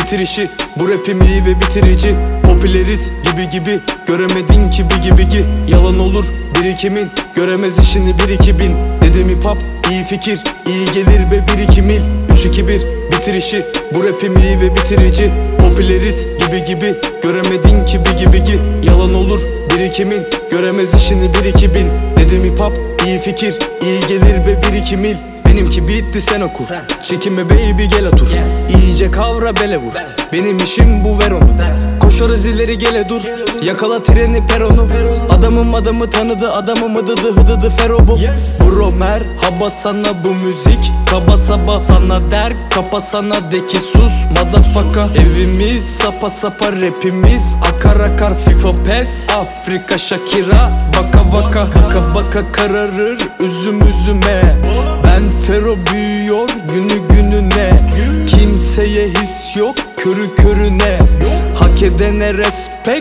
bitirişi. Bu rapim iyi ve bitirici. Popüleriz gibi göremedin ki bigi. Yalan olur birikimin, göremez işini 1-2 bin. Dedim hip hop iyi fikir, iyi gelir be 1-2 mil. 3-2-1 bitirişi. Bu rapim iyi ve bitirici. Popüleriz gibi göremedin ki bigi. Yalan olur birikimin, göremez işini 1-2 bin. Dedim hip hop iyi fikir, iyi gelir be 1-2 mil. Benimki bitti sen oku, çekinme baby gel otur. İyice kavra bele vur, benim işim bu ver onu. Koşarız ileri gele dur, yakala treni peronu. Adamı tanıdı, adamım hıdıdı fero bu. Bro merhaba sana bu müzik, kaba saba sana der, kapa sana de ki sus motherfucker. Evimiz sapa rapimiz, akar FIFA PES, Afrika Shakira, baka baka kararır üzüme. Ben Fero büyüyor gününe, kimseye his yok körüne. Hak edene respect,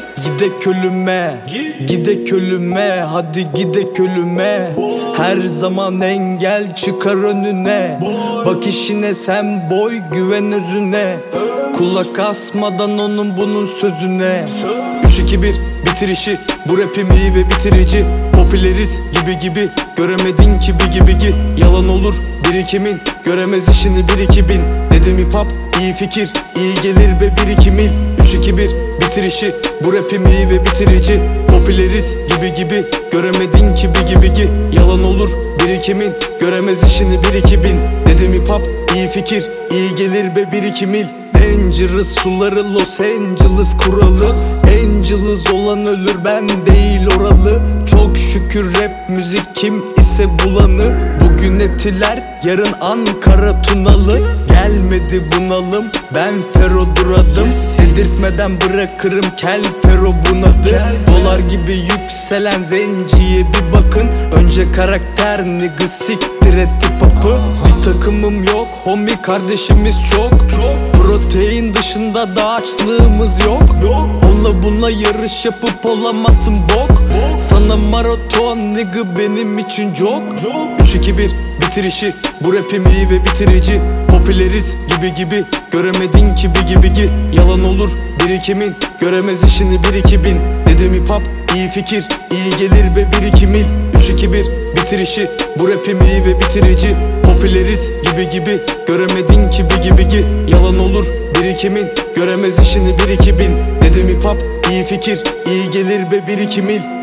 gidek ölüme, hadi gidek ölüme. Her zaman engel çıkar önüne, bak işine sen boy, güven özüne. Kulak asmadan onun bunun sözüne. 3-2-1 bitirişi. Bu rapim iyi ve bitirici. Popüleriz gibi göremedin ki bigi. Yalan olur birikimin, göremez işini 1-2 bin. Dedim hip hop iyi fikir, iyi gelir be 1-2 mil. 3-2-1 bitirişi. Bu rapim iyi ve bitirici. Popüleriz gibi göremedin ki bigi. Yalan olur birikimin, göremez işini 1-2 bin. Dedim hip hop iyi fikir, iyi gelir be 1-2 mil. Dangerous suları Los Angeles kuralı. Angeles olan ölür, ben değil oralı. Çok şükür rap müzik kim ise bulanır. Bugün Etiler, yarın Ankara Tunalı. Gelmedi bunalım, ben Fero duradım. Delirtmeden bırakırım kel Fero bunadı. Dolar gibi yükselen zenciye bir bakın. Önce karakter nigga siktir etti papı. Bir takımım yok homie, kardeşimiz çok. Protein dışında da açlığımız yok. Onunla bununla yarış yapıp olamazsın bok. Sana maraton nigga benim için çok. 3-2-1 bitirişi. Bu rapim iyi ve bitirici. Popüleriz gibi göremedin ki bigi. Yalan olur birikimin, göremez işini 1-2 bin. Dedim hip hop iyi fikir, iyi gelir be 1-2 mil. 3-2-1 bitirişi. Bu rapim iyi ve bitirici. Popüleriz gibi göremedin ki bigi. Yalan olur birikimin, göremez işini 1-2 bin. Dedim hip hop iyi fikir, iyi gelir be 1-2 mil.